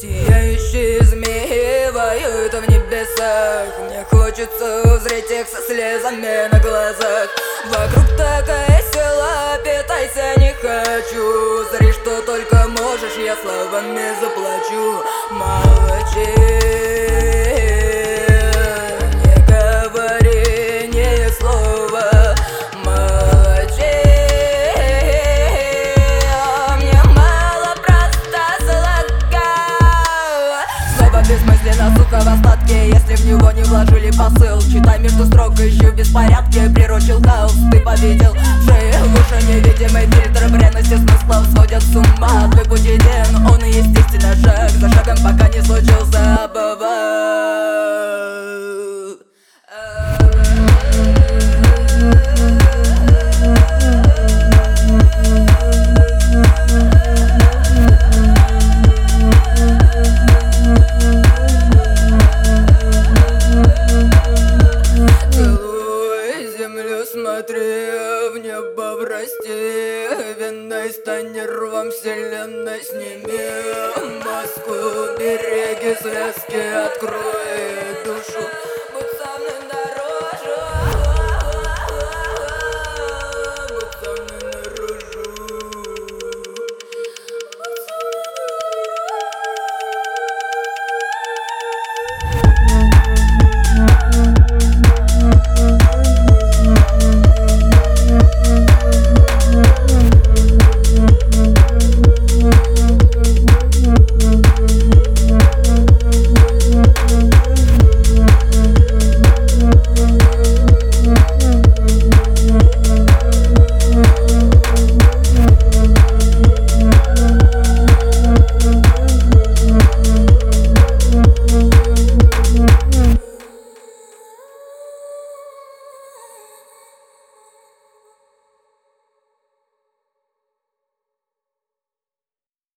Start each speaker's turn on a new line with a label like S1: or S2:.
S1: Сияющие змеи воют в небесах. Мне хочется узреть их со слезами на глазах. Вокруг такая сила, питайся не хочу. Зри, что только можешь, я словами заплачу. Молчи, не говори ни слова. Молчи, мне мало просто слога. Слово бессмысленно, сука, в остатке, если в него не вложили посыл. Читай между строк, ищу беспорядки, приручил хаос, ты победил. Шеи в уши невидимый фильтр бренности смыслов сводят с ума. Твой путь един, он и естественно, шаг за шагом, пока не случился обвал. Смотри в небо, врасти виной, стань рвом вселенной, сними маску, береги связки, открой душу.